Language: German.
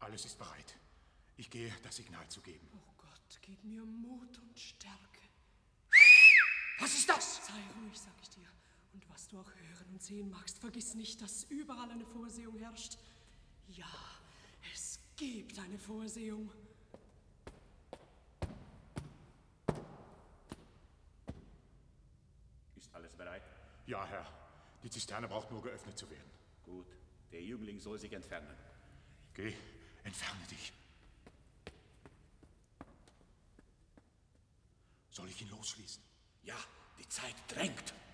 Alles ist bereit. Ich gehe, das Signal zu geben. Oh Gott, gib mir Mut und Stärke. Was ist das? Sei ruhig, sag ich dir. Und was du auch hören und sehen magst, vergiss nicht, dass überall eine Vorsehung herrscht. Ja, es gibt eine Vorsehung. Ist alles bereit? Ja, Herr. Die Zisterne braucht nur geöffnet zu werden. Gut, der Jüngling soll sich entfernen. Geh, entferne dich. Soll ich ihn losschließen? Ja, die Zeit drängt.